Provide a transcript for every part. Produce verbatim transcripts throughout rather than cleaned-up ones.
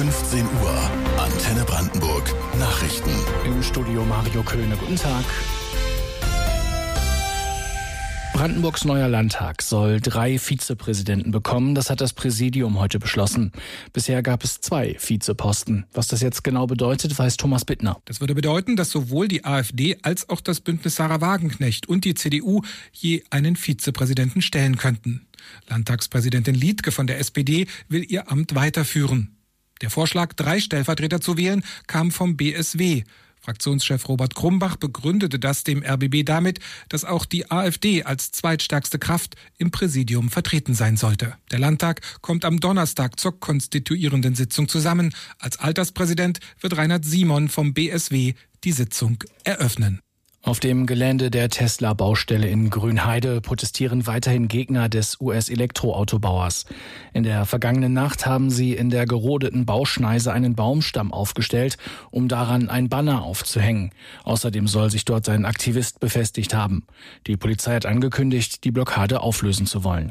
fünfzehn Uhr, Antenne Brandenburg, Nachrichten. Im Studio Mario Köhne, guten Tag. Brandenburgs neuer Landtag soll drei Vizepräsidenten bekommen. Das hat das Präsidium heute beschlossen. Bisher gab es zwei Vizeposten. Was das jetzt genau bedeutet, weiß Thomas Bittner. Das würde bedeuten, dass sowohl die AfD als auch das Bündnis Sarah Wagenknecht und die C D U je einen Vizepräsidenten stellen könnten. Landtagspräsidentin Liedtke von der S P D will ihr Amt weiterführen. Der Vorschlag, drei Stellvertreter zu wählen, kam vom B S W. Fraktionschef Robert Krumbach begründete das dem R B B damit, dass auch die AfD als zweitstärkste Kraft im Präsidium vertreten sein sollte. Der Landtag kommt am Donnerstag zur konstituierenden Sitzung zusammen. Als Alterspräsident wird Reinhard Simon vom B S W die Sitzung eröffnen. Auf dem Gelände der Tesla-Baustelle in Grünheide protestieren weiterhin Gegner des U S-Elektroautobauers. In der vergangenen Nacht haben sie in der gerodeten Bauschneise einen Baumstamm aufgestellt, um daran ein Banner aufzuhängen. Außerdem soll sich dort ein Aktivist befestigt haben. Die Polizei hat angekündigt, die Blockade auflösen zu wollen.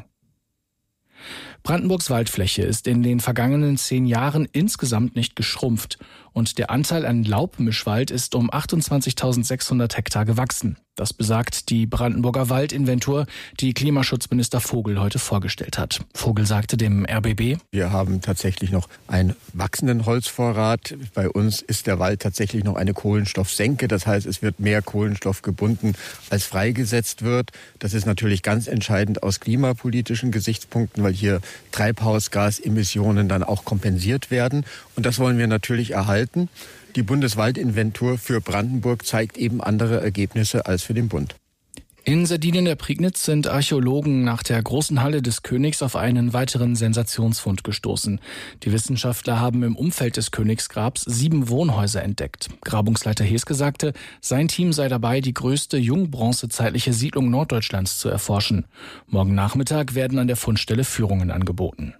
Brandenburgs Waldfläche ist in den vergangenen zehn Jahren insgesamt nicht geschrumpft und der Anteil an Laubmischwald ist um achtundzwanzigtausendsechshundert Hektar gewachsen. Das besagt die Brandenburger Waldinventur, die Klimaschutzminister Vogel heute vorgestellt hat. Vogel sagte dem R B B: Wir haben tatsächlich noch einen wachsenden Holzvorrat. Bei uns ist der Wald tatsächlich noch eine Kohlenstoffsenke. Das heißt, es wird mehr Kohlenstoff gebunden, als freigesetzt wird. Das ist natürlich ganz entscheidend aus klimapolitischen Gesichtspunkten, weil hier Treibhausgasemissionen dann auch kompensiert werden. Und das wollen wir natürlich erhalten. Die Bundeswaldinventur für Brandenburg zeigt eben andere Ergebnisse als für den Bund. In Sardinien der Prignitz sind Archäologen nach der großen Halle des Königs auf einen weiteren Sensationsfund gestoßen. Die Wissenschaftler haben im Umfeld des Königsgrabs sieben Wohnhäuser entdeckt. Grabungsleiter Heske sagte, sein Team sei dabei, die größte jungbronzezeitliche Siedlung Norddeutschlands zu erforschen. Morgen Nachmittag werden an der Fundstelle Führungen angeboten.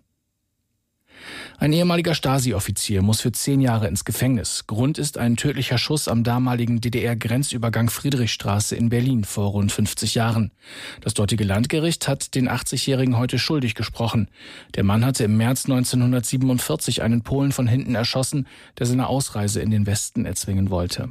Ein ehemaliger Stasi-Offizier muss für zehn Jahre ins Gefängnis. Grund ist ein tödlicher Schuss am damaligen D D R-Grenzübergang Friedrichstraße in Berlin vor rund fünfzig Jahren. Das dortige Landgericht hat den achtzigjährigen heute schuldig gesprochen. Der Mann hatte im März neunzehnhundertsiebenundvierzig einen Polen von hinten erschossen, der seine Ausreise in den Westen erzwingen wollte.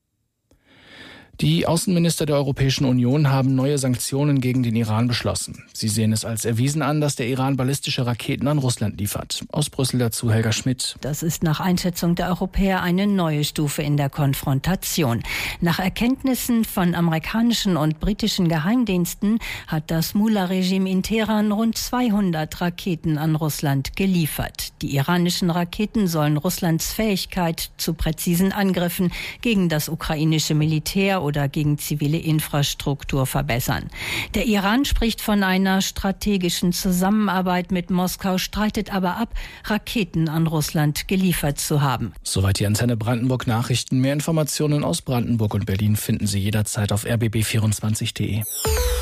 Die Außenminister der Europäischen Union haben neue Sanktionen gegen den Iran beschlossen. Sie sehen es als erwiesen an, dass der Iran ballistische Raketen an Russland liefert. Aus Brüssel dazu Helga Schmidt. Das ist nach Einschätzung der Europäer eine neue Stufe in der Konfrontation. Nach Erkenntnissen von amerikanischen und britischen Geheimdiensten hat das Mullah-Regime in Teheran rund zweihundert Raketen an Russland geliefert. Die iranischen Raketen sollen Russlands Fähigkeit zu präzisen Angriffen gegen das ukrainische Militär oder gegen zivile Infrastruktur verbessern. Der Iran spricht von einer strategischen Zusammenarbeit mit Moskau, streitet aber ab, Raketen an Russland geliefert zu haben. Soweit die Antenne Brandenburg Nachrichten. Mehr Informationen aus Brandenburg und Berlin finden Sie jederzeit auf r b b vierundzwanzig punkt d e.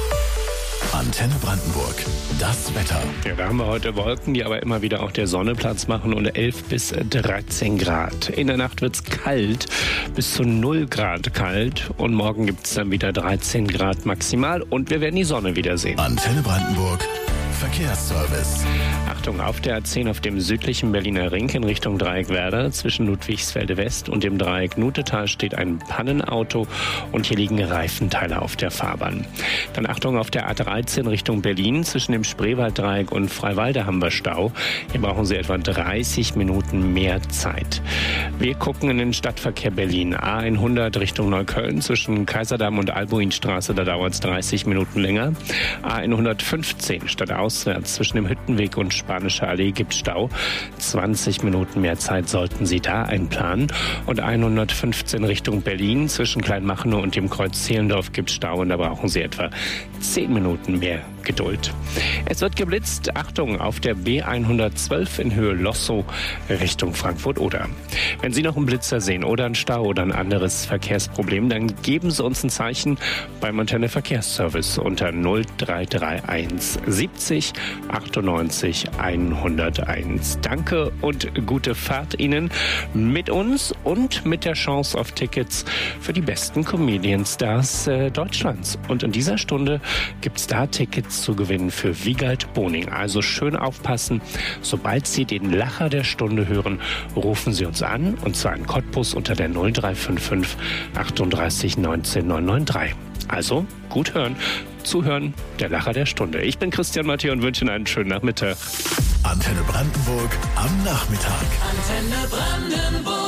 Antenne Brandenburg, das Wetter. Ja, da haben wir heute Wolken, die aber immer wieder auch der Sonne Platz machen und elf bis dreizehn Grad. In der Nacht wird's kalt, bis zu null Grad kalt und morgen gibt's dann wieder dreizehn Grad maximal und wir werden die Sonne wiedersehen. Antenne Brandenburg, Verkehrsservice. Achtung, auf der A zehn auf dem südlichen Berliner Ring in Richtung Dreieckwerder zwischen Ludwigsfelde West und dem Dreieck Nutetal steht ein Pannenauto und hier liegen Reifenteile auf der Fahrbahn. Dann Achtung, auf der A dreizehn Richtung Berlin zwischen dem Spreewalddreieck und Freiwalde haben wir Stau. Hier brauchen Sie etwa dreißig Minuten mehr Zeit. Wir gucken in den Stadtverkehr Berlin. A hundert Richtung Neukölln zwischen Kaiserdamm und Albuinstraße, da dauert es dreißig Minuten länger. A hundertfünfzehn stadtauswärts zwischen dem Hüttenweg und Spanische Allee gibt Stau. zwanzig Minuten mehr Zeit sollten Sie da einplanen. Und hundertfünfzehn Richtung Berlin zwischen Kleinmachnow und dem Kreuz Zehlendorf gibt Stau und da brauchen Sie etwa zehn Minuten mehr Geduld. Es wird geblitzt. Achtung, auf der B hundertzwölf in Höhe Lossow Richtung Frankfurt-Oder. Wenn Sie noch einen Blitzer sehen oder einen Stau oder ein anderes Verkehrsproblem, dann geben Sie uns ein Zeichen beim Antenne Verkehrsservice unter null drei drei eins siebzig achtundneunzig hunderteins. Danke und gute Fahrt Ihnen mit uns und mit der Chance auf Tickets für die besten Comedian-Stars äh, Deutschlands. Und in dieser Stunde gibt es da Tickets Tickets zu gewinnen für Wiegald Boning. Also schön aufpassen. Sobald Sie den Lacher der Stunde hören, rufen Sie uns an. Und zwar in Cottbus unter der null drei fünf fünf achtunddreißig neunzehn neunhundertdreiundneunzig. Also gut hören, zuhören, der Lacher der Stunde. Ich bin Christian Mathieu und wünsche Ihnen einen schönen Nachmittag. Antenne Brandenburg am Nachmittag. Antenne Brandenburg.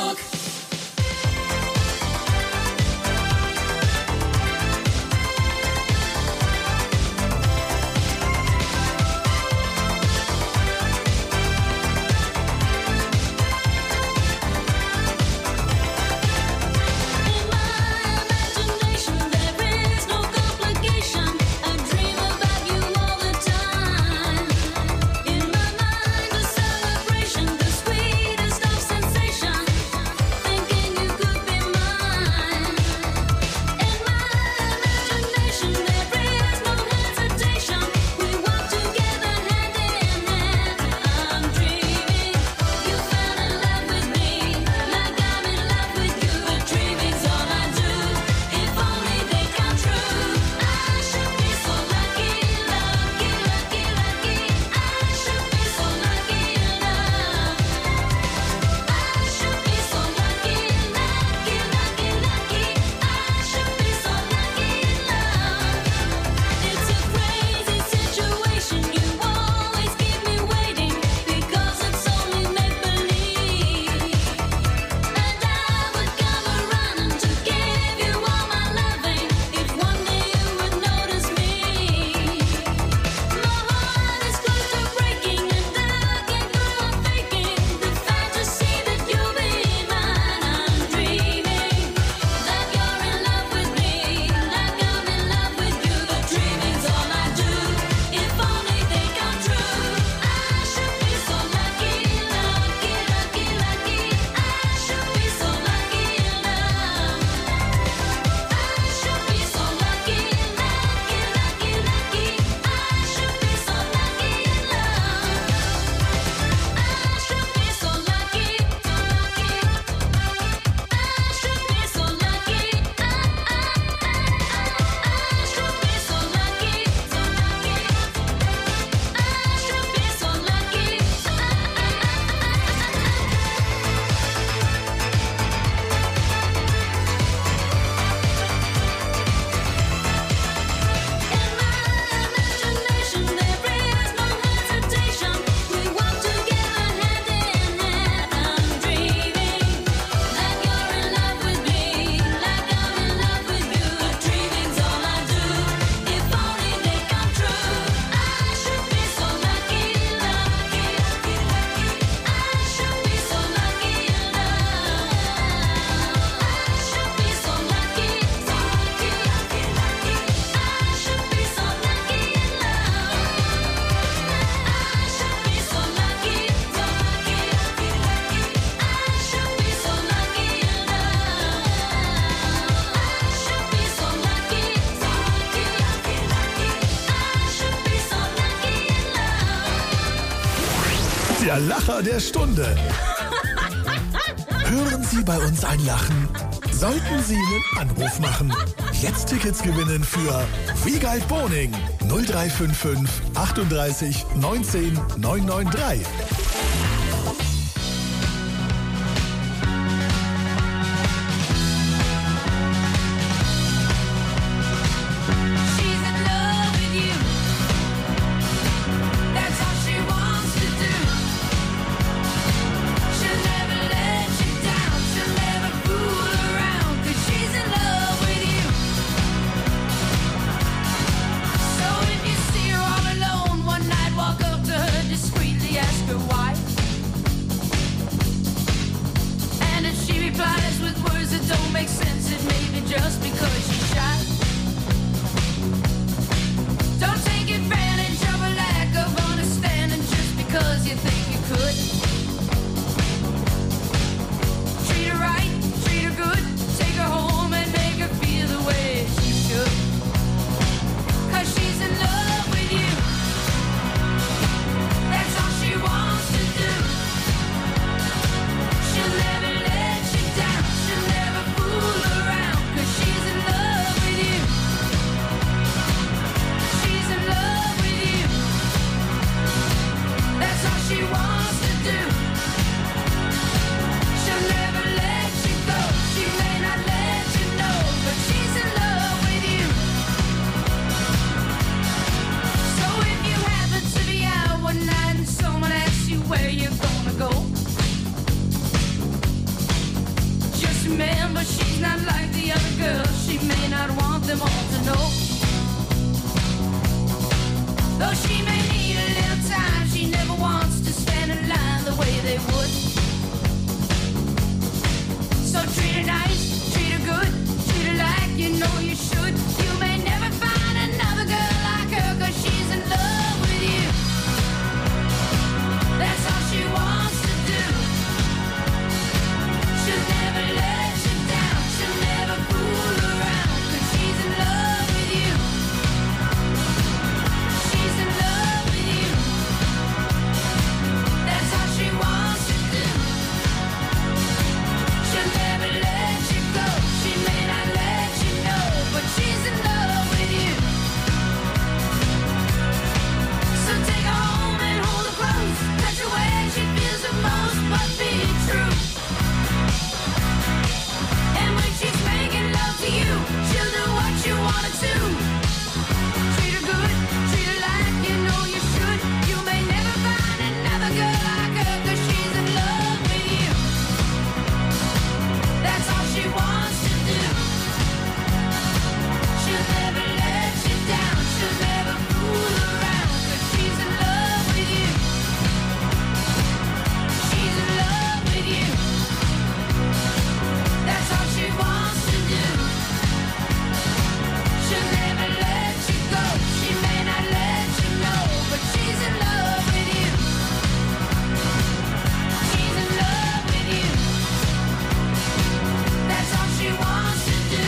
Der Lacher der Stunde. Hören Sie bei uns ein Lachen? Sollten Sie einen Anruf machen? Jetzt Tickets gewinnen für Wiegald Boning. null drei fünf fünf achtunddreißig neunzehn neunhundertdreiundneunzig. Discreetly ask her why. they would. So treat her nice, treat her good, treat her like you know you should. You may never find another girl like her, cause she's in love with you. That's all she wants to do. She'll never let you down, she'll never fool around, cause she's in love with you. She's in love with you. That's all she wants to do. She'll never let you go, she may not let you know, but she's in love with you. So take her home and hold her close, touch her where she feels the most, but be true. And when she's making love to you, she'll do what you want her to. Treat her good, treat her like you know you should. You may never find another girl like her, cause she's in love with you. That's all she wants to do. She'll never let you down, she'll never fool around, cause she's in love with you. She's in love with you. That's all she wants to do. She'll never let you go, she may not let you know, but she's in love with you. She's in love with you. That's all she wants to do.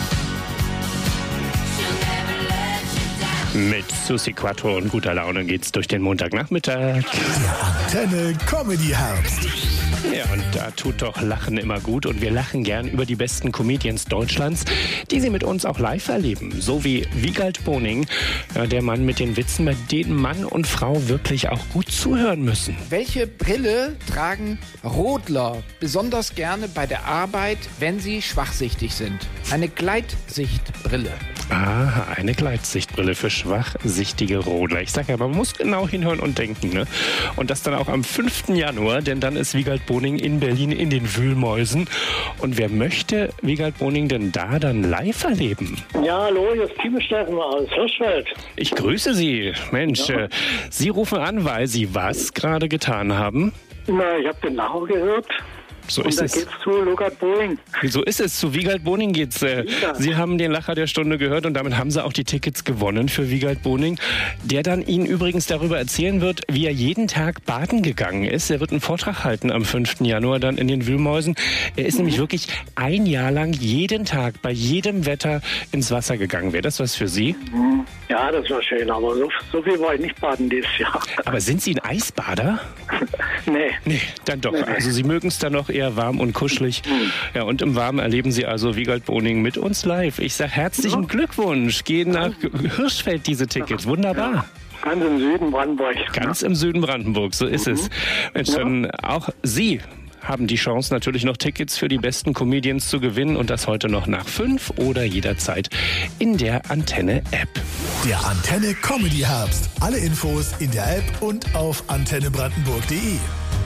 She'll never let you down. Mit Susi Quattro und guter Laune geht's durch den Montagnachmittag. Antenne Comedy Herbst. Ja, und da tut doch Lachen immer gut und wir lachen gern über die besten Comedians Deutschlands, die Sie mit uns auch live erleben. So wie Wiegald Boning, ja, der Mann mit den Witzen, bei denen Mann und Frau wirklich auch gut zuhören müssen. Welche Brille tragen Rodler besonders gerne bei der Arbeit, wenn sie schwachsichtig sind? Eine Gleitsichtbrille. Aha, eine Gleitsichtbrille für schwachsichtige Rodler. Ich sag ja, man muss genau hinhören und denken, ne? Und das dann auch am fünften Januar, denn dann ist Wiegald Boning in Berlin in den Wühlmäusen. Und wer möchte Wiegald Boning denn da dann live erleben? Ja, hallo, hier ist Timo Steffen aus Hirschfeld. Ich grüße Sie. Mensch, Ja. äh, Sie rufen an, weil Sie was gerade getan haben? Na, ich habe den Lacher gehört. So Und ist da es. geht's zu Wiegald Boning. So ist es. Zu Wiegald Boning geht's. Äh, Ja. Sie haben den Lacher der Stunde gehört und damit haben Sie auch die Tickets gewonnen für Wiegald Boning, der dann Ihnen übrigens darüber erzählen wird, wie er jeden Tag baden gegangen ist. Er wird einen Vortrag halten am fünften Januar dann in den Wühlmäusen. Er ist mhm. nämlich wirklich ein Jahr lang jeden Tag bei jedem Wetter ins Wasser gegangen. Wäre das was für Sie? Ja, das war schön, aber so, so viel war ich nicht baden dieses Jahr. Aber sind Sie ein Eisbader? Nee. Nee, dann doch. Nee. Also Sie mögen es dann noch eher warm und kuschelig. Ja, und im Warmen erleben Sie also Wiegald Boning mit uns live. Ich sage herzlichen ja. Glückwunsch. Gehen nach Hirschfeld diese Tickets. Wunderbar. Ja. Ganz im Süden Brandenburg. Ganz ja. im Süden Brandenburg, so ist mhm. es. Mensch, ja. dann auch Sie haben die Chance, natürlich noch Tickets für die besten Comedians zu gewinnen und das heute noch nach fünf oder jederzeit in der Antenne-App. Der Antenne Comedy Herbst. Alle Infos in der App und auf antenne brandenburg punkt de.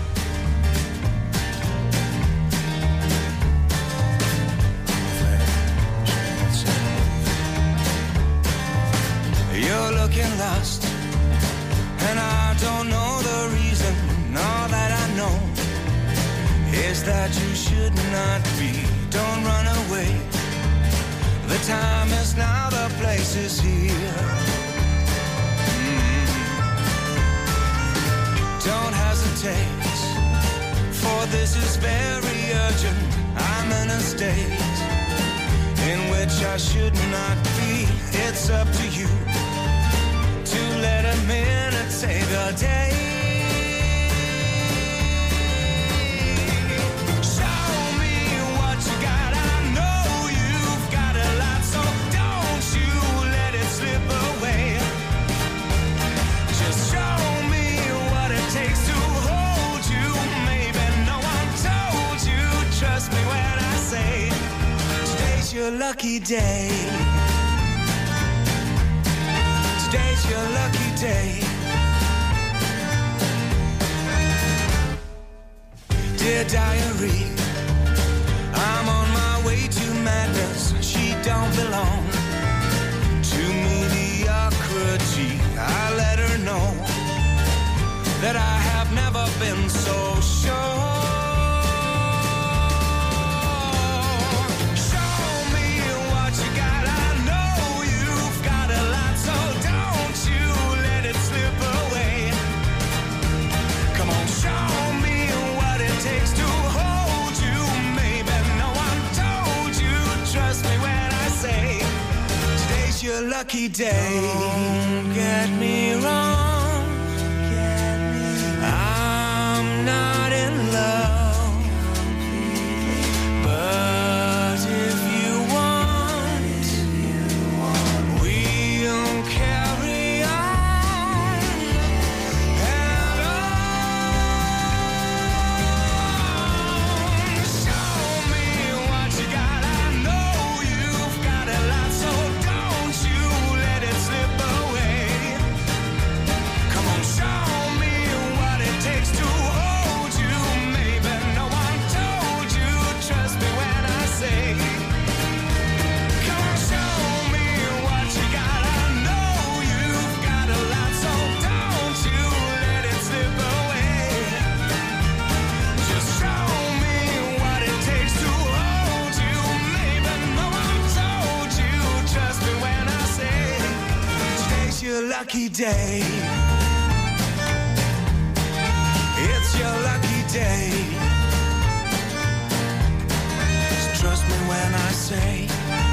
You're looking lost, and I don't know the reason. All that I know is that you should not be. Don't run away. The time is now, the place is here. Mm. Don't hesitate, for this is very urgent. I'm in a state in which I should not be. It's up to you to let a minute save the day. Show me what you got. I know you've got a lot, so don't you let it slip away. Just show me what it takes to hold you. Maybe no one told you. Trust me when I say today's your lucky day. Today's your lucky day. Dear diary, I'm on my way to madness. She don't belong to mediocrity. I let her know that I have never been feeling so sure. Show me what you got. I know you've got a lot, so don't you let it slip away. Come on, show me what it takes to hold you. Maybe no one told you. Trust me when I say today's your lucky day. Don't get me wrong, I'm not in love, but if you want, we'll carry on and on. Show me what you got. I know you've got a lot, so don't you let it slip away. Come on, show me what it takes to hold you. Maybe no one told you. Trust me when I say, come on, show me what you got. I know you've got a lot, so don't you let it slip away. Just show me what it takes to hold you. Maybe no one told you. Trust me when I say today's your lucky day. It's your lucky day. Just trust me when I say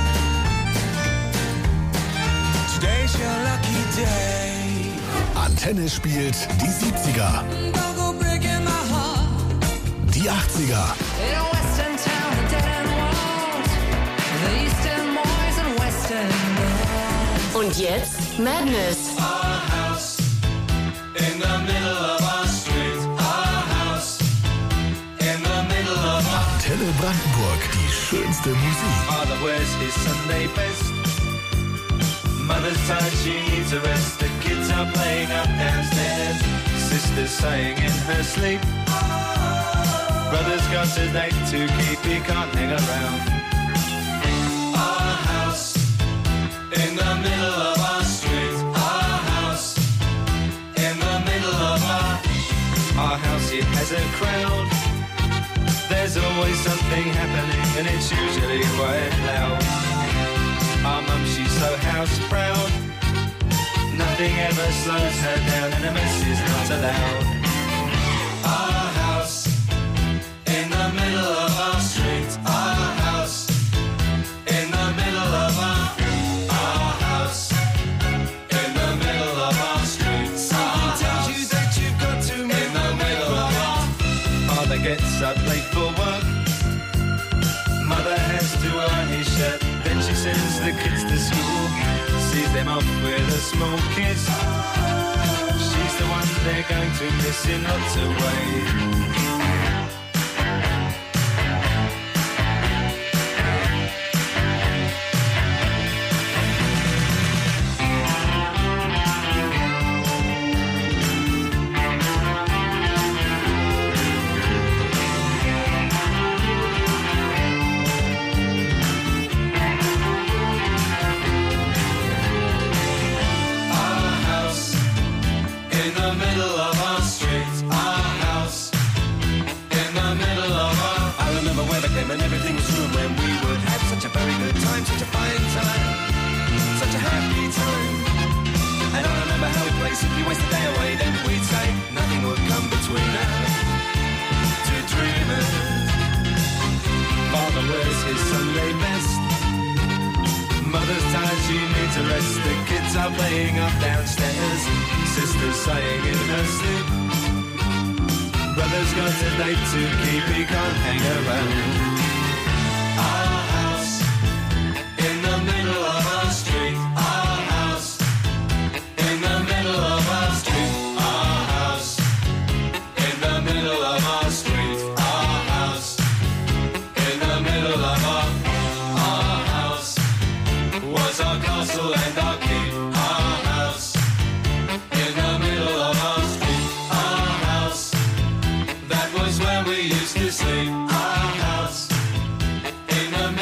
today's your lucky day. Antenne spielt die siebziger, Don't go breaking my heart. die achtziger, In a western town, a dead end world. The eastern moors and western girls. Und jetzt Madness. Our house in the middle of our street. Our house in the middle of our Antenne Brandenburg, die schönste Musik. Father wears his Sunday best. Mother's tired, she needs a rest. The kids are playing up downstairs. Sister's sighing in her sleep. Brother's got a date to keep, he can't hang around. Our house in the middle of our street. Our house in the middle of our Our house, it has a crowd. There's always something happening and it's usually quite loud. Our mum, she's so house proud. Nothing ever slows her down and a mess is not allowed. Our house in the middle of our street. Our house in the middle of our Our house in the middle of our street. Something tells you that you've got to in the middle of our Father gets up late for work. Mother has to iron his shirt. Then she sends the kids to school. Sees them off with a small kiss. She's the one they're going to miss in lots of ways. And everything was room when we would have such a very good time, such a fine time, such a happy time. And I remember how we'd play simply waste the day away. Then we'd say nothing would come between us. To dreamers, Father wears his Sunday best. Mother's tired, she needs a rest. The kids are playing up downstairs. Sister's sighing in her sleep. Brother's got a date to keep, he can't hang around. Our house in the middle of our street. Our house in the middle of our street. Our house in the middle of our street. Our house in the middle of our Our house was our castle and our keep. Our house in the middle of our street. Our house, that was where we used to sleep. Our house in the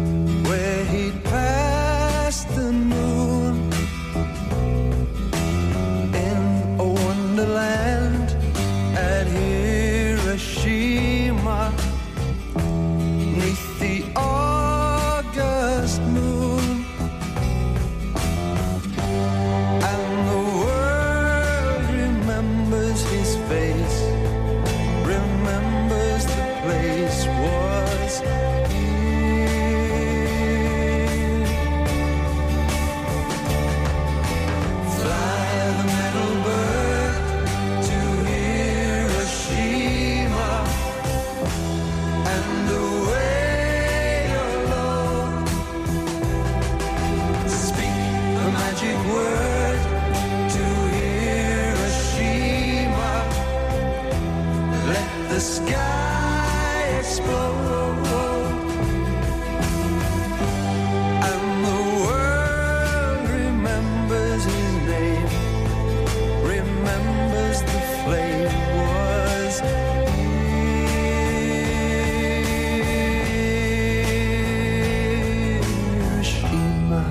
land at Hiroshima, 'neath the August moon, and the world remembers his face, remembers the place was here. Fly the metal bird to Hiroshima and away alone. Speak the magic word to Hiroshima. Let the sky explode, and the world remembers his name, remembers the flame was Hiroshima.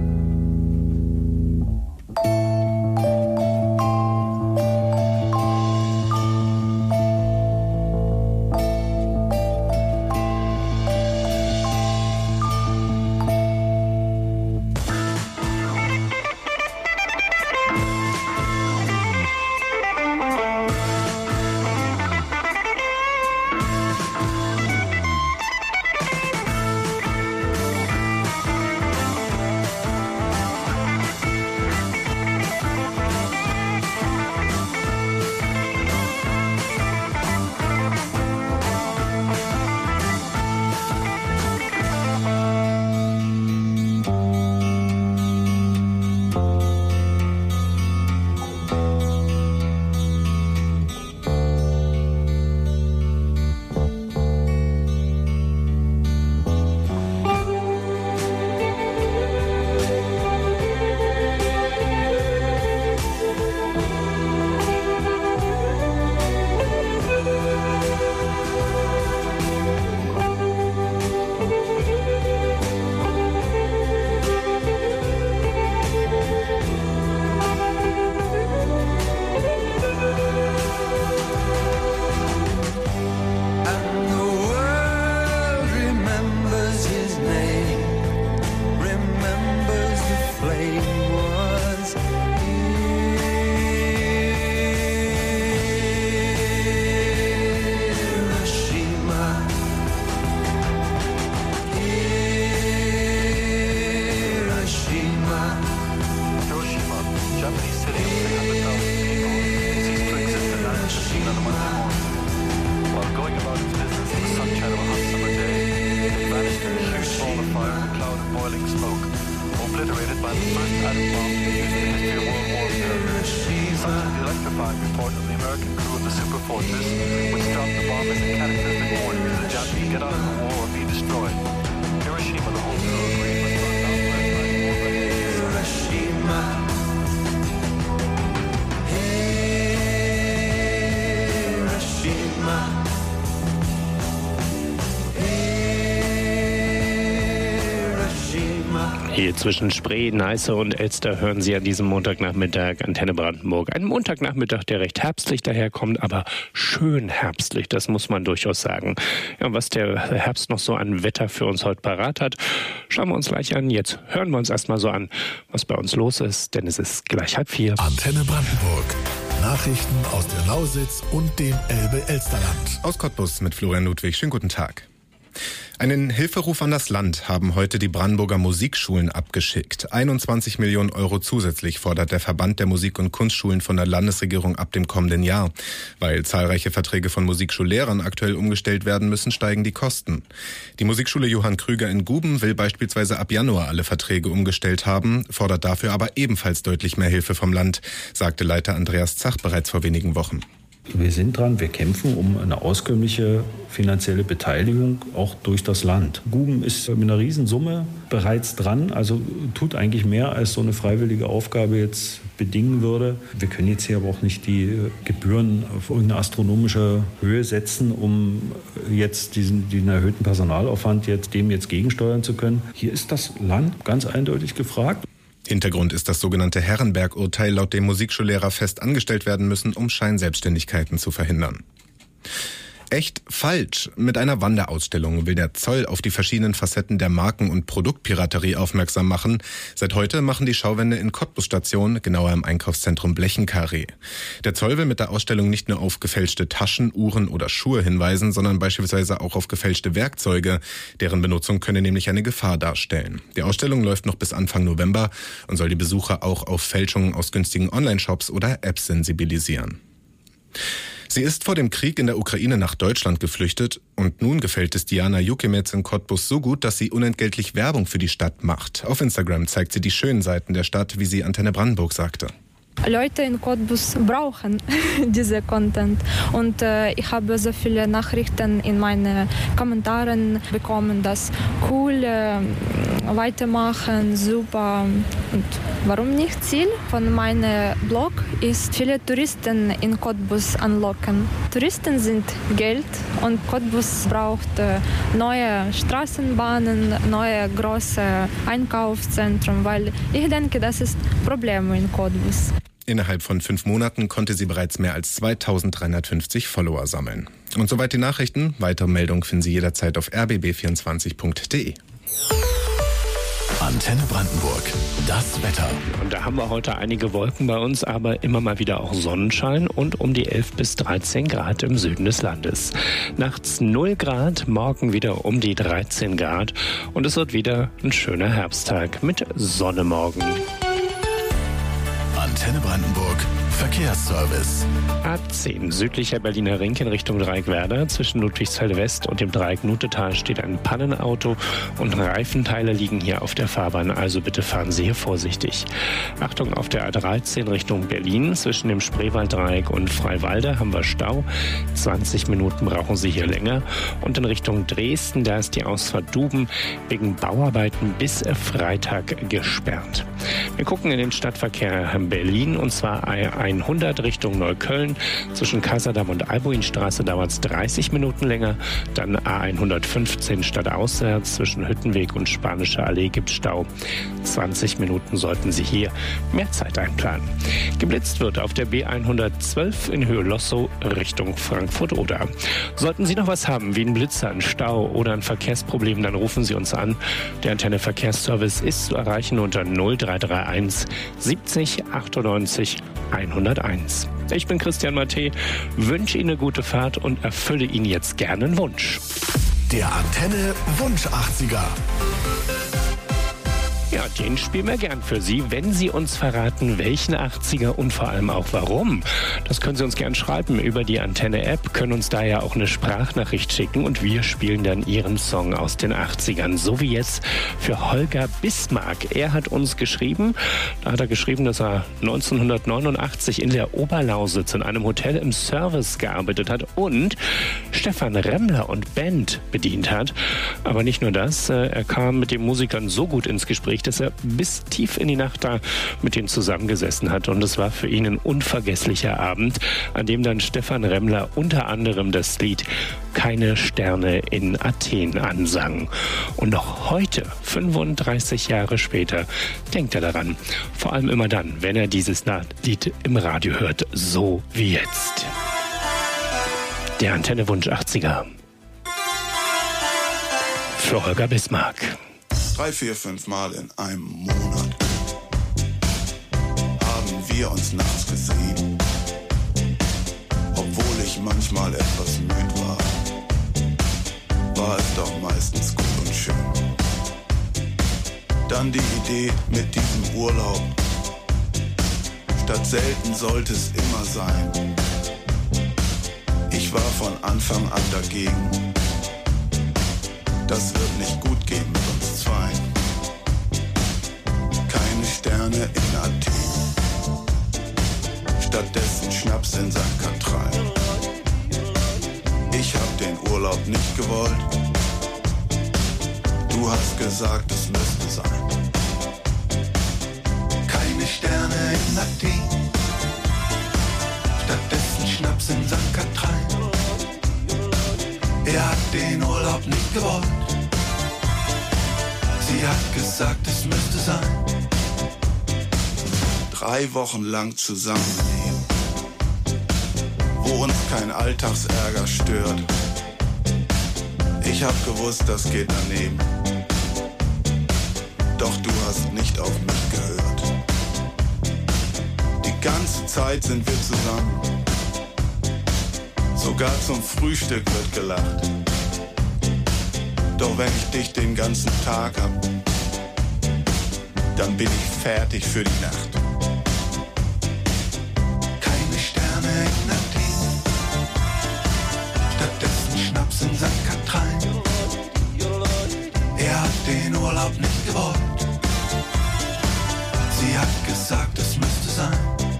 And the world remembers his name, remembers the flame was Hiroshima. Hiroshima. Hiroshima, Japanese city of three hundred thousand people, ceased to exist in nineteen ninety-one. While going about its business in the sunshine of a hot summer day, it vanished in a huge ball of fire and a cloud of boiling smoke, obliterated by the first atom bomb used in the history of World War Two. Such is the electrifying report of the American crew of the Super Fortress, which dropped the bomb as a cataclysmic warning to the Japanese get out of the war or be destroyed. Hiroshima, the home to a great was burned out by a black war. Hiroshima. Hiroshima. Hiroshima. Hier zwischen Spree, Neiße und Elster hören Sie an diesem Montagnachmittag Antenne Brandenburg. Ein Montagnachmittag, der recht herbstlich daherkommt, aber schön herbstlich, das muss man durchaus sagen. Ja, und was der Herbst noch so an Wetter für uns heute parat hat, schauen wir uns gleich an. Jetzt hören wir uns erstmal so an, was bei uns los ist, denn es ist gleich halb vier. Antenne Brandenburg. Nachrichten aus der Lausitz und dem Elbe-Elsterland. Aus Cottbus mit Florian Ludwig. Schönen guten Tag. Einen Hilferuf an das Land haben heute die Brandenburger Musikschulen abgeschickt. einundzwanzig Millionen Euro zusätzlich fordert der Verband der Musik- und Kunstschulen von der Landesregierung ab dem kommenden Jahr. Weil zahlreiche Verträge von Musikschullehrern aktuell umgestellt werden müssen, steigen die Kosten. Die Musikschule Johann Krüger in Guben will beispielsweise ab Januar alle Verträge umgestellt haben, fordert dafür aber ebenfalls deutlich mehr Hilfe vom Land, sagte Leiter Andreas Zach bereits vor wenigen Wochen. Wir sind dran, wir kämpfen um eine auskömmliche finanzielle Beteiligung auch durch das Land. Guben ist mit einer Riesensumme bereits dran, also tut eigentlich mehr, als so eine freiwillige Aufgabe jetzt bedingen würde. Wir können jetzt hier aber auch nicht die Gebühren auf irgendeine astronomische Höhe setzen, um jetzt diesen, diesen erhöhten Personalaufwand jetzt dem jetzt gegensteuern zu können. Hier ist das Land ganz eindeutig gefragt. Hintergrund ist das sogenannte Herrenberg-Urteil, laut dem Musikschullehrer fest angestellt werden müssen, um Scheinselbstständigkeiten zu verhindern. Echt falsch. Mit einer Wanderausstellung will der Zoll auf die verschiedenen Facetten der Marken- und Produktpiraterie aufmerksam machen. Seit heute machen die Schauwände in Cottbus Station, genauer im Einkaufszentrum Blechenkarree. Der Zoll will mit der Ausstellung nicht nur auf gefälschte Taschen, Uhren oder Schuhe hinweisen, sondern beispielsweise auch auf gefälschte Werkzeuge. Deren Benutzung könne nämlich eine Gefahr darstellen. Die Ausstellung läuft noch bis Anfang November und soll die Besucher auch auf Fälschungen aus günstigen Online-Shops oder Apps sensibilisieren. Sie ist vor dem Krieg in der Ukraine nach Deutschland geflüchtet und nun gefällt es Diana Jukemets in Cottbus so gut, dass sie unentgeltlich Werbung für die Stadt macht. Auf Instagram zeigt sie die schönen Seiten der Stadt, wie sie Antenne Brandenburg sagte. Leute in Cottbus brauchen diese Content und äh, ich habe so viele Nachrichten in meinen Kommentaren bekommen, dass cool, äh, weitermachen, super und warum nicht? Ziel von meinem Blog ist, viele Touristen in Cottbus anlocken. Touristen sind Geld und Cottbus braucht äh, neue Straßenbahnen, neue große Einkaufszentren, weil ich denke, das ist ein Problem in Cottbus. Innerhalb von fünf Monaten konnte sie bereits mehr als zweitausenddreihundertfünfzig Follower sammeln. Und soweit die Nachrichten. Weitere Meldungen finden Sie jederzeit auf r b b vierundzwanzig punkt d e. Antenne Brandenburg. Das Wetter. Und da haben wir heute einige Wolken bei uns, aber immer mal wieder auch Sonnenschein und um die elf bis dreizehn Grad im Süden des Landes. Nachts null Grad, morgen wieder um die dreizehn Grad und es wird wieder ein schöner Herbsttag mit Sonne morgen. Antenne Brandenburg. Verkehrsservice. A zehn südlicher Berliner Ring in Richtung Dreieckwerder. Zwischen Ludwigsfelde West und dem Dreieck Nutetal steht ein Pannenauto und Reifenteile liegen hier auf der Fahrbahn, also bitte fahren Sie hier vorsichtig. Achtung, auf der A dreizehn Richtung Berlin. Zwischen dem Spreewalddreieck und Freiwalde haben wir Stau. zwanzig Minuten brauchen Sie hier länger. Und in Richtung Dresden, da ist die Ausfahrt Duben wegen Bauarbeiten bis Freitag gesperrt. Wir gucken in den Stadtverkehr Berlin und zwar hundert Richtung Neukölln. Zwischen Kaiserdamm und Albuinstraße dauert es dreißig Minuten länger. Dann A hundertfünfzehn stadtauswärts. Zwischen Hüttenweg und Spanische Allee gibt es Stau. zwanzig Minuten sollten Sie hier mehr Zeit einplanen. Geblitzt wird auf der B hundertzwölf in Höhe Lossow Richtung Frankfurt-Oder. Sollten Sie noch was haben, wie ein Blitzer, ein Stau oder ein Verkehrsproblem, dann rufen Sie uns an. Der Antenne Verkehrsservice ist zu erreichen unter null drei drei eins siebzig achtundneunzig hunderteins. Ich bin Christian Matthä, wünsche Ihnen eine gute Fahrt und erfülle Ihnen jetzt gerne einen Wunsch. Der Antenne Wunsch achtziger. Ja, den spielen wir gern für Sie, wenn Sie uns verraten, welchen achtziger und vor allem auch warum. Das können Sie uns gern schreiben über die Antenne-App, können uns da ja auch eine Sprachnachricht schicken und wir spielen dann Ihren Song aus den achtzigern. So wie jetzt für Holger Bismarck. Er hat uns geschrieben, da hat er geschrieben, dass er neunzehnhundertneunundachtzig in der Oberlausitz in einem Hotel im Service gearbeitet hat und Stefan Remmler und Band bedient hat. Aber nicht nur das, er kam mit den Musikern so gut ins Gespräch, dass er bis tief in die Nacht da mit denen zusammengesessen hat. Und es war für ihn ein unvergesslicher Abend, an dem dann Stefan Remmler unter anderem das Lied Keine Sterne in Athen ansang. Und noch heute, fünfunddreißig Jahre später, denkt er daran. Vor allem immer dann, wenn er dieses Lied im Radio hört, so wie jetzt. Der Antenne Wunsch achtziger. Für Holger Bismarck. Drei, vier, fünf Mal in einem Monat haben wir uns nachts gesehen. Obwohl ich manchmal etwas müde war, war es doch meistens gut und schön. Dann die Idee mit diesem Urlaub. Statt selten sollte es immer sein. Ich war von Anfang an dagegen. Das wird nicht gut gehen mit uns zwei. Keine Sterne in Athen. Stattdessen Schnaps in Sankt Katrin. Ich hab den Urlaub nicht gewollt. Du hast gesagt, es müsste sein. Keine Sterne in Athen. Stattdessen Schnaps in Sankt Katrin. Er hat den Urlaub nicht gewollt. Sie hat gesagt, es müsste sein. drei Wochen lang zusammenleben, wo uns kein Alltagsärger stört. Ich hab gewusst, das geht daneben, doch du hast nicht auf mich gehört. Die ganze Zeit sind wir zusammen, sogar zum Frühstück wird gelacht. Doch wenn ich dich den ganzen Tag hab, dann bin ich fertig für die Nacht. Keine Sterne in Athen, stattdessen Schnaps in Sankt Katrin. Er hat den Urlaub nicht gewollt, sie hat gesagt, es müsste sein.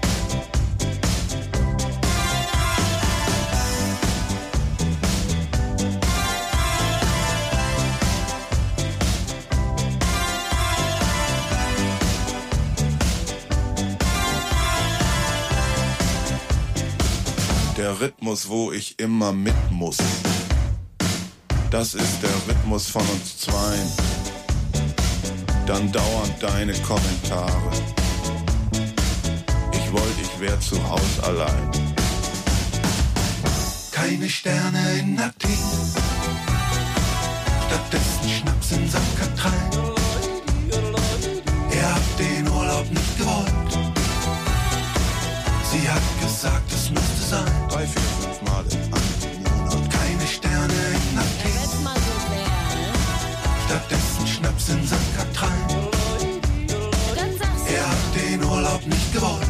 Der Rhythmus, wo ich immer mit muss. Das ist der Rhythmus von uns zweien. Dann dauernd deine Kommentare. Ich wollte, ich wär zu Haus allein. Keine Sterne in Athen, stattdessen Schnaps in Sankt Katrin. Er hat den Urlaub nicht gewollt, sie hat gesagt, es müsste sein. Drei, vier, fünf Mal im Monat. Keine Sterne in Athen, stattdessen Schnaps in Sankt Katrin. Er hat den Urlaub nicht gewollt,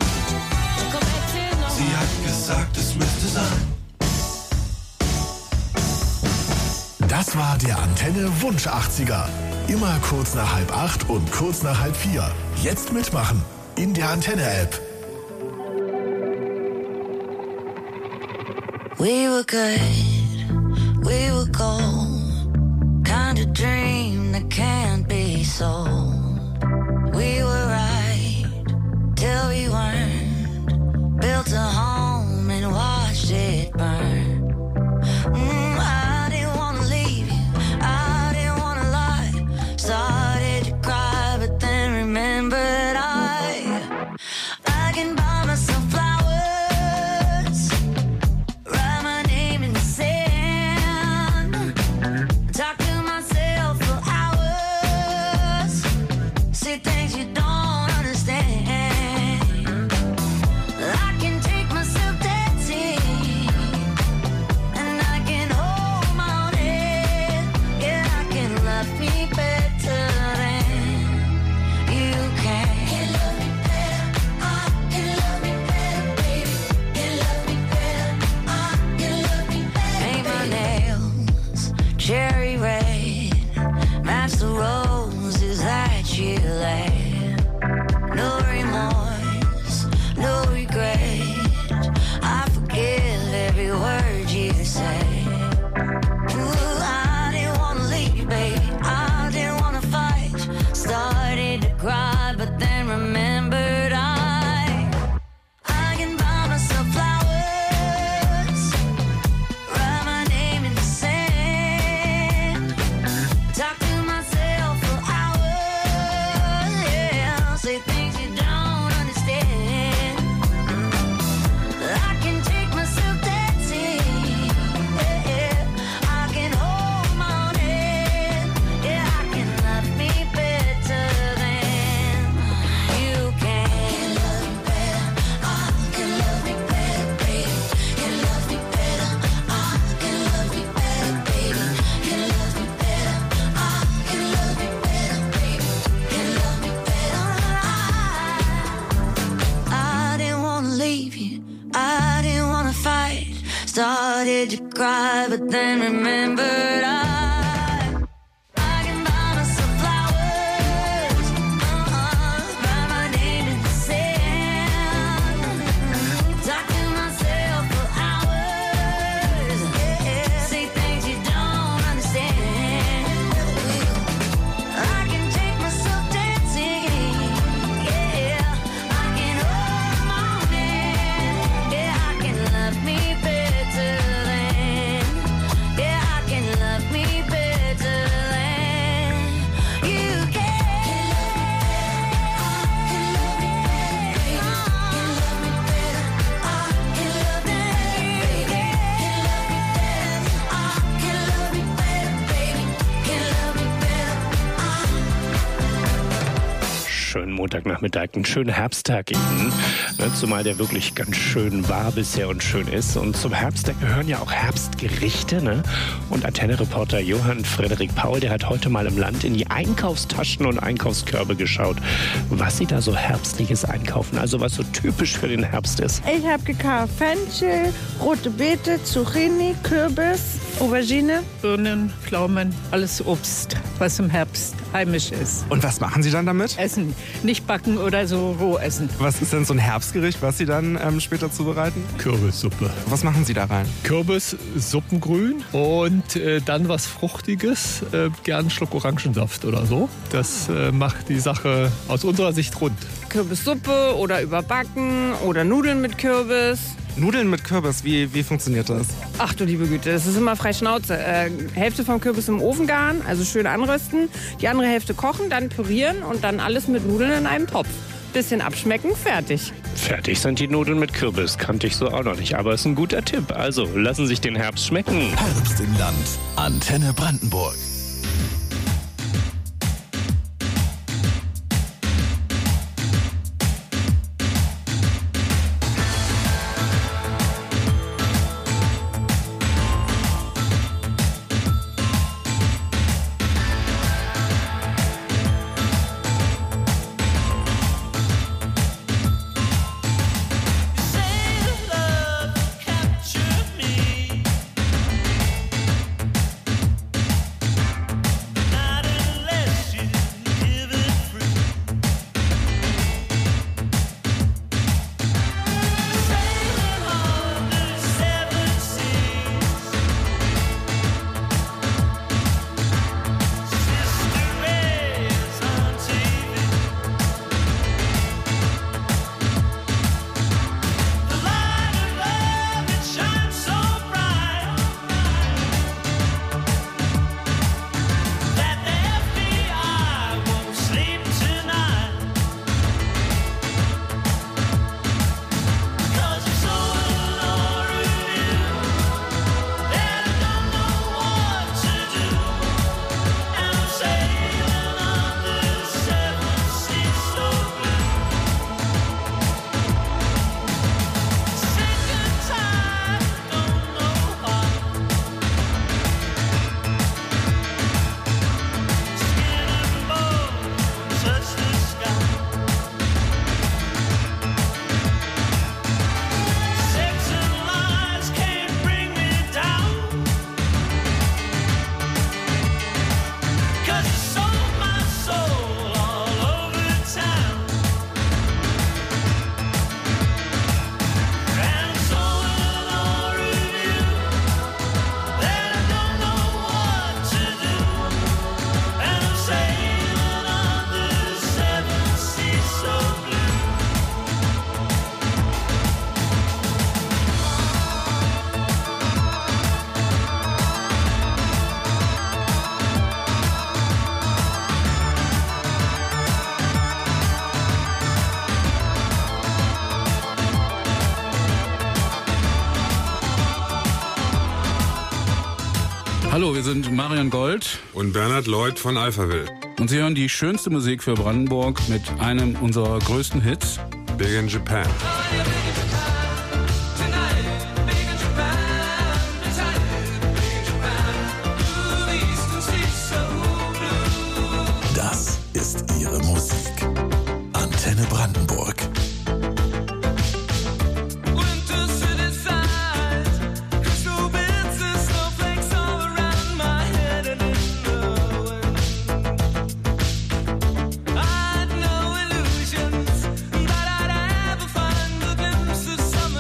sie hat gesagt, es müsste sein. Das war der Antenne Wunsch achtziger. Immer kurz nach halb acht und kurz nach halb vier. Jetzt mitmachen in der Antenne-App. We were good, we were gold, kind of dream that can't be sold. We were right till we weren't, built a home and watched it burn. Mm, I didn't wanna leave you, I didn't wanna lie, started to cry but then remembered I, I can buy myself flowers. Cherry red, match the roses that you laid. No remorse, no regret, I forgive every word you say. Ooh, I didn't wanna leave, baby, I didn't wanna fight. Started to cry, but then remembered I, I can buy myself flowers, write my name in the sand. Started to cry, but then remembered I, I can buy myself flowers, uh-uh, write my name in the sand, talk to myself for hours, yeah, say things you don't understand. I can take myself dancing, yeah, I can hold my hand, yeah, I can love me better. Me Montagnachmittag, einen schönen Herbsttag Ihnen, ne, zumal der wirklich ganz schön war bisher und schön ist. Und zum Herbst, da gehören ja auch Herbstgerichte. Ne? Und Antenne-Reporter Johann Frederik Paul, der hat heute mal im Land in die Einkaufstaschen und Einkaufskörbe geschaut, was sie da so Herbstliches einkaufen, also was so typisch für den Herbst ist. Ich habe gekauft Fenchel, rote Beete, Zucchini, Kürbis, Aubergine, Birnen, Pflaumen, alles Obst, was im Herbst heimisch ist. Und was machen Sie dann damit? Essen, nicht backen oder so roh essen. Was ist denn so ein Herbstgericht, was Sie dann ähm, später zubereiten? Kürbissuppe. Was machen Sie da rein? Kürbis, Suppengrün und äh, dann was Fruchtiges, äh, gern einen Schluck Orangensaft oder so. Das äh, macht die Sache aus unserer Sicht rund. Kürbissuppe oder überbacken oder Nudeln mit Kürbis. Nudeln mit Kürbis, wie, wie funktioniert das? Ach du liebe Güte, das ist immer frei Schnauze. Äh, Hälfte vom Kürbis im Ofen garen, also schön anrösten. Die andere Hälfte kochen, dann pürieren und dann alles mit Nudeln in einem Topf. Bisschen abschmecken, fertig. Fertig sind die Nudeln mit Kürbis. Kannte ich so auch noch nicht, aber ist ein guter Tipp. Also, lassen Sie sich den Herbst schmecken. Herbst im Land. Antenne Brandenburg. Hallo, wir sind Marian Gold und Bernhard Lloyd von Alphaville. Und Sie hören die schönste Musik für Brandenburg mit einem unserer größten Hits. Big in Japan. Das ist Ihre Musik. Antenne Brandenburg. Some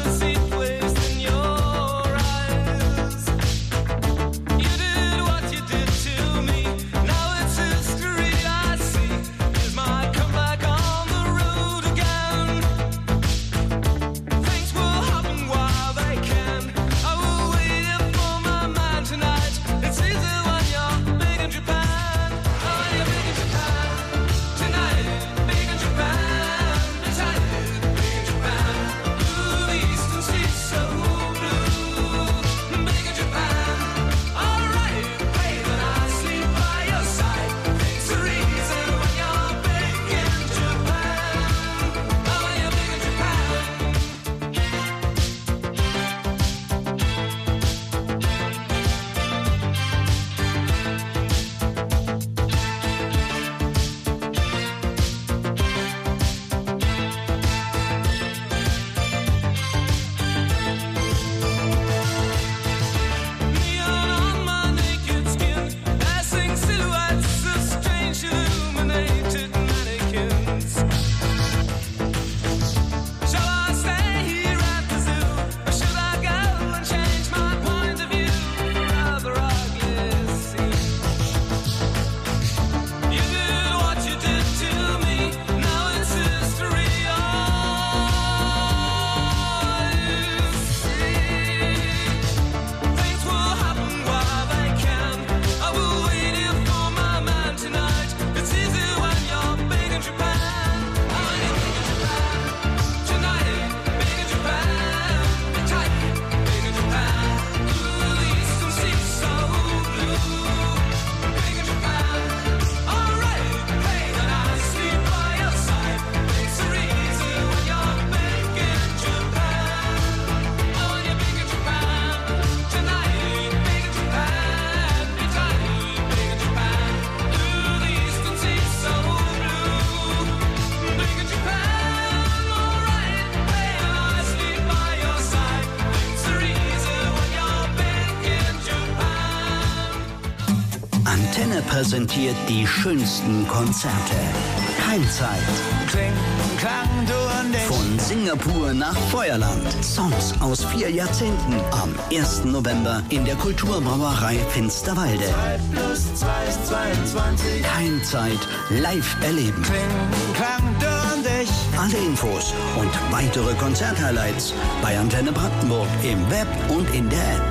präsentiert die schönsten Konzerte. Keimzeit. Kling, klang, du und ich. Von Singapur nach Feuerland. Songs aus vier Jahrzehnten. Am ersten November in der Kulturbrauerei Finsterwalde. zwei plus zwei ist zweiundzwanzig. Keimzeit live erleben. Kling, klang, du und ich. Alle Infos und weitere Konzerthighlights bei Antenne Brandenburg im Web und in der App.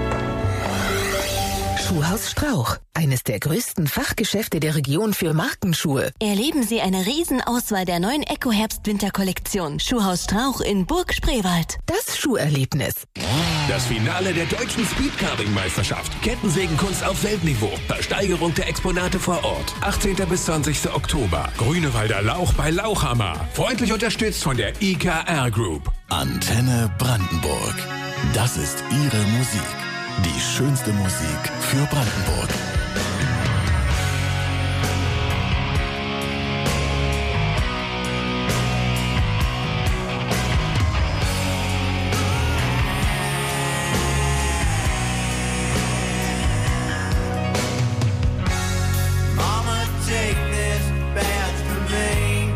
Schuhhaus Strauch, eines der größten Fachgeschäfte der Region für Markenschuhe. Erleben Sie eine Riesenauswahl der neuen Eco-Herbst-Winter-Kollektion. Schuhhaus Strauch in Burg Spreewald. Das Schuherlebnis. Das Finale der deutschen Speedcarving-Meisterschaft. Kettensägenkunst auf Weltniveau. Versteigerung der Exponate vor Ort. achtzehnten bis zwanzigsten Oktober. Grünewalder Lauch bei Lauchhammer. Freundlich unterstützt von der I K R Group. Antenne Brandenburg. Das ist Ihre Musik. Die schönste Musik für Brandenburg. Mama, take this bath from me.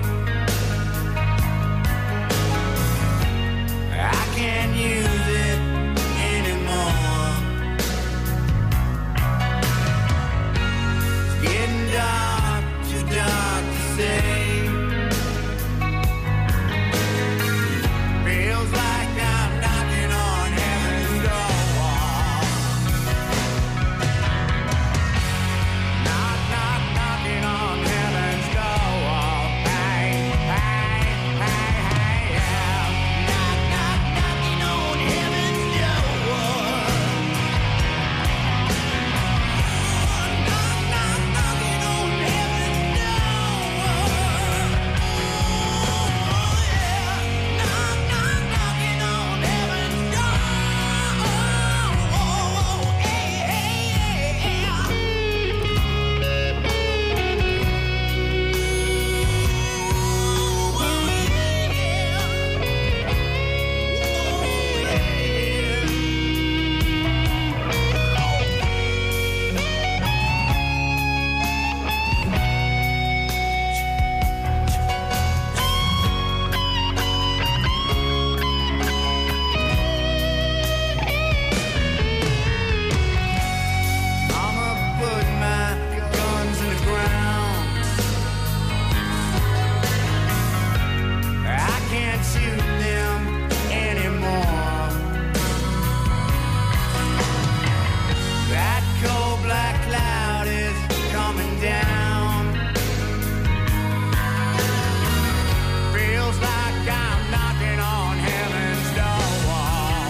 I can't use it anymore. Getting dark, too dark to see. Feels like I'm knocking on heaven's door. Knock, knock, knocking on heaven's door. Hey, hey, hey, hey, yeah. Knock, knock, knocking on heaven's door. I'ma put my guns in the ground. I can't shoot them anymore. That cold black cloud is coming down. Feels like I'm knocking on heaven's door.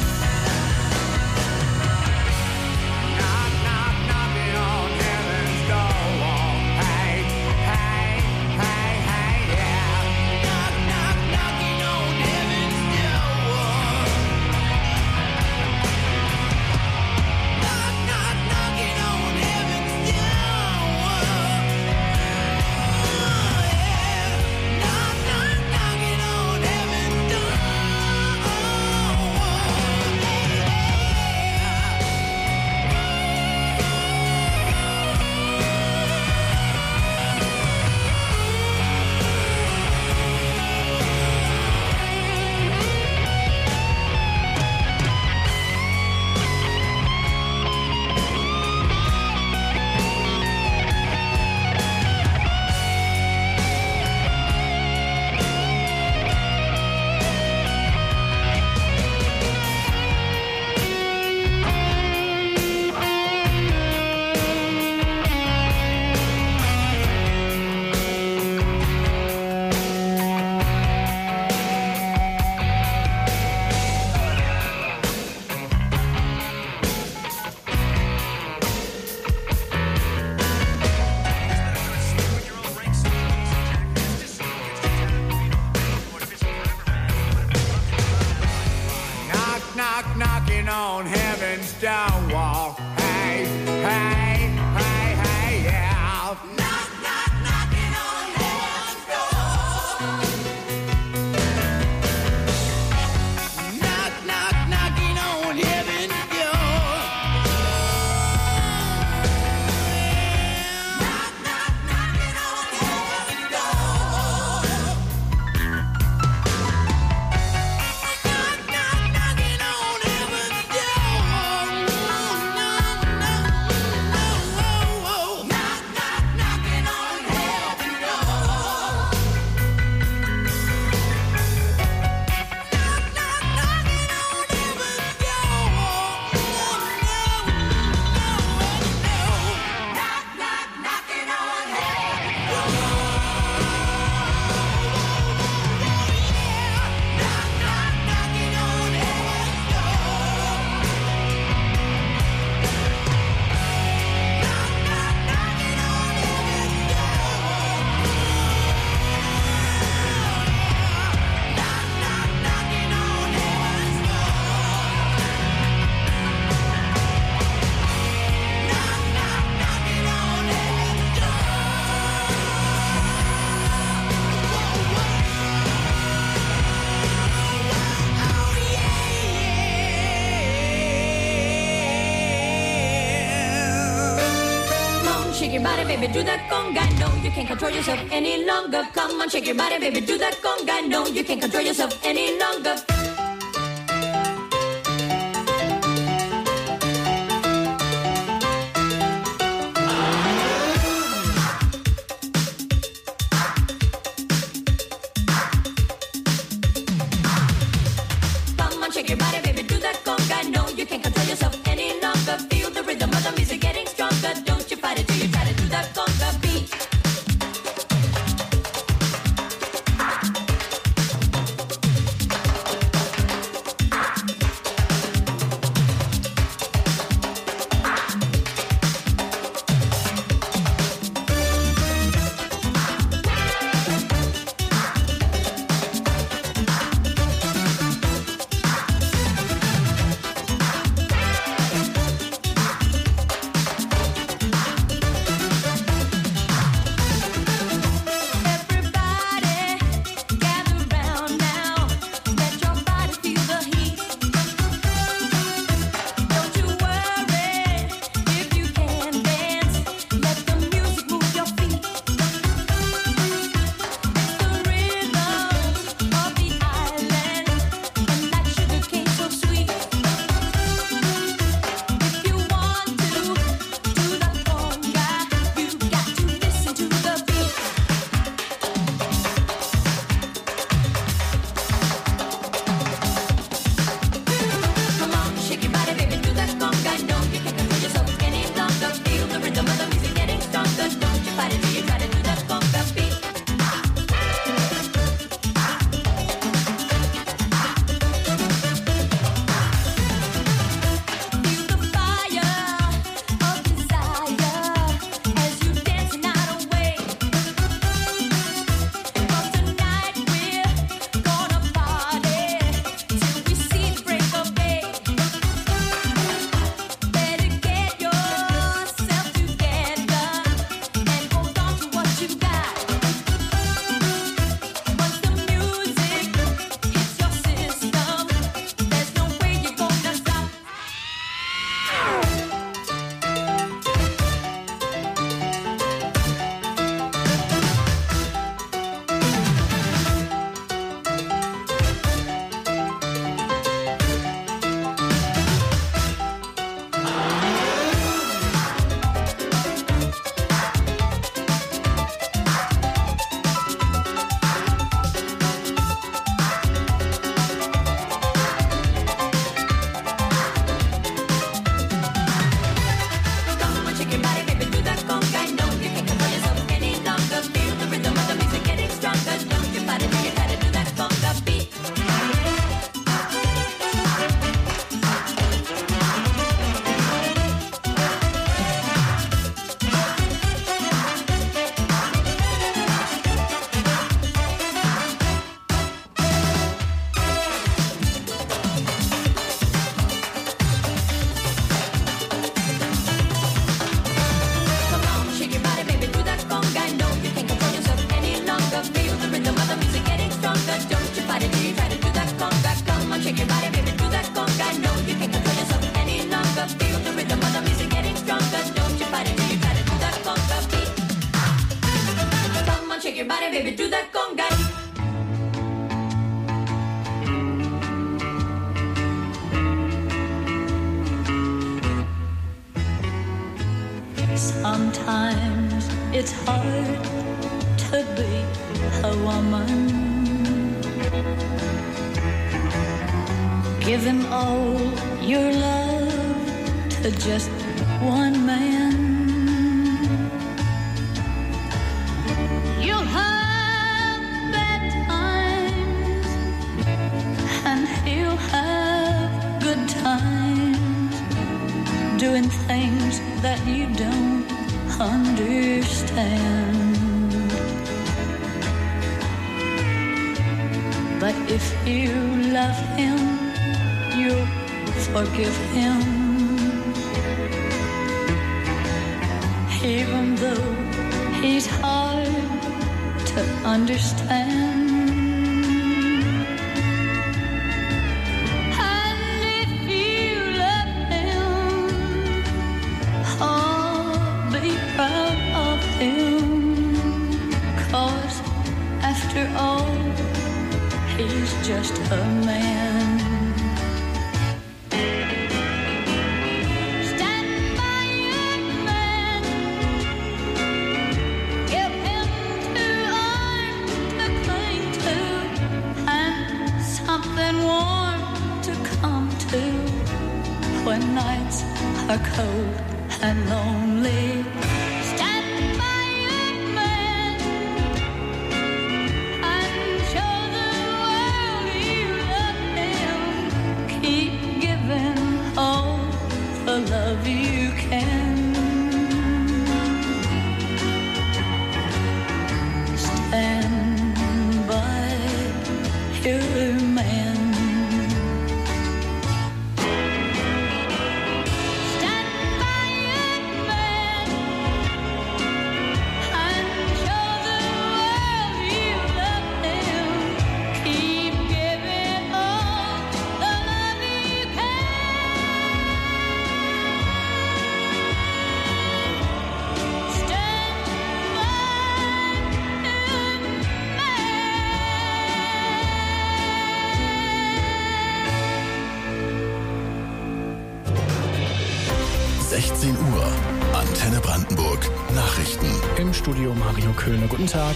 Knock, knock, knocking on heaven's door. Hey, hey, hey, hey, yeah. Knock, knock, knocking on heaven's door. Knock, knock, knocking on heaven's door. Yeah. Knock, knock, knocking on heaven's door. Knock, knock, knocking on heaven's door. Hey, hey, hey, hey, yeah. Knock, knock, knocking on heaven's door. Knock, knock, knocking on heaven's door. body, baby, do that conga. No, you can't control yourself any longer. Come on, shake your body, baby, do that conga. No, you can't control yourself any longer. Come on, shake your body, baby, do that conga. No, you can't control yourself any longer. Feel the rhythm of the music getting stronger. Don't you fight it till you try to do that conga beat. Sometimes it's hard to be a woman. Give him all your love to just one man. You'll have bad times and he'll have good times, doing things that you don't understand. But if you love him, you'll forgive him, even though he's hard to understand. And if you love him, oh, be proud of just a man. Stand by your man. Give him two arms to cling to and something warm to come to when nights are cold and lonely. Stand by your man and show the world you love him. Keep giving all the love you can. Stand by your man. sechzehn Uhr, Antenne Brandenburg, Nachrichten. Im Studio Mario Köhne. Guten Tag.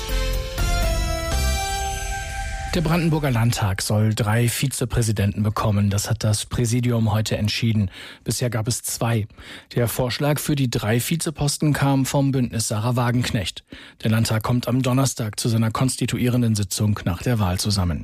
Der Brandenburger Landtag soll drei Vizepräsidenten bekommen. Das hat das Präsidium heute entschieden. Bisher gab es zwei. Der Vorschlag für die drei Vizeposten kam vom Bündnis Sarah Wagenknecht. Der Landtag kommt am Donnerstag zu seiner konstituierenden Sitzung nach der Wahl zusammen.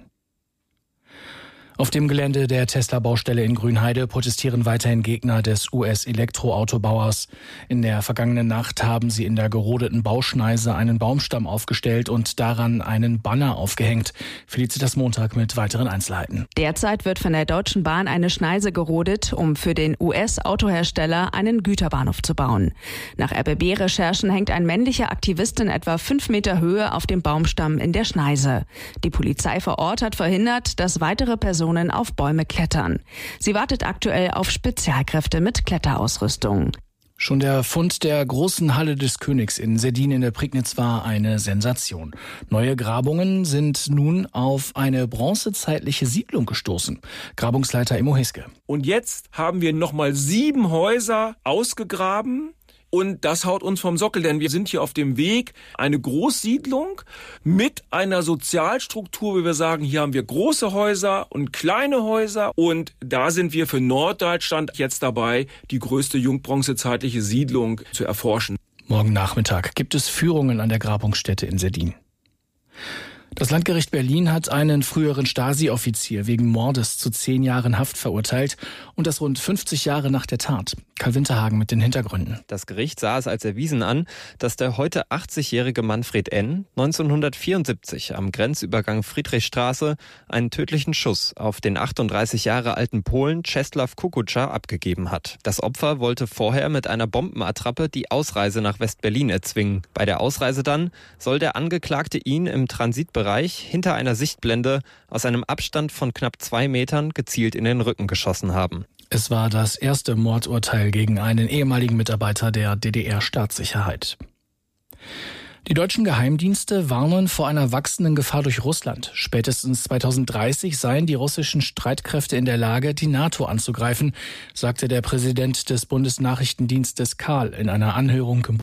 Auf dem Gelände der Tesla-Baustelle in Grünheide protestieren weiterhin Gegner des U S-Elektroautobauers. In der vergangenen Nacht haben sie in der gerodeten Bauschneise einen Baumstamm aufgestellt und daran einen Banner aufgehängt. Felicitas Montag mit weiteren Einzelheiten. Derzeit wird von der Deutschen Bahn eine Schneise gerodet, um für den U S-Autohersteller einen Güterbahnhof zu bauen. Nach R B B-Recherchen hängt ein männlicher Aktivist in etwa fünf Meter Höhe auf dem Baumstamm in der Schneise. Die Polizei vor Ort hat verhindert, dass weitere Personen auf Bäume klettern. Sie wartet aktuell auf Spezialkräfte mit Kletterausrüstung. Schon der Fund der großen Halle des Königs in Seddin in der Prignitz war eine Sensation. Neue Grabungen sind nun auf eine bronzezeitliche Siedlung gestoßen. Grabungsleiter Immo Hiske. Und jetzt haben wir nochmal sieben Häuser ausgegraben. Und das haut uns vom Sockel, denn wir sind hier auf dem Weg, eine Großsiedlung mit einer Sozialstruktur, wie wir sagen, hier haben wir große Häuser und kleine Häuser. Und da sind wir für Norddeutschland jetzt dabei, die größte jungbronzezeitliche Siedlung zu erforschen. Morgen Nachmittag gibt es Führungen an der Grabungsstätte in Seddin. Das Landgericht Berlin hat einen früheren Stasi-Offizier wegen Mordes zu zehn Jahren Haft verurteilt und das rund fünfzig Jahre nach der Tat. Karl Winterhagen mit den Hintergründen. Das Gericht sah es als erwiesen an, dass der heute achtzigjährige Manfred N. neunzehnhundertvierundsiebzig am Grenzübergang Friedrichstraße einen tödlichen Schuss auf den achtunddreißig Jahre alten Polen Czesław Kukucza abgegeben hat. Das Opfer wollte vorher mit einer Bombenattrappe die Ausreise nach West-Berlin erzwingen. Bei der Ausreise dann soll der Angeklagte ihn im Transitbereich hinter einer Sichtblende aus einem Abstand von knapp zwei Metern gezielt in den Rücken geschossen haben. Es war das erste Mordurteil gegen einen ehemaligen Mitarbeiter der D D R-Staatssicherheit. Die deutschen Geheimdienste warnen vor einer wachsenden Gefahr durch Russland. Spätestens zweitausenddreißig seien die russischen Streitkräfte in der Lage, die NATO anzugreifen, sagte der Präsident des Bundesnachrichtendienstes Kahl in einer Anhörung im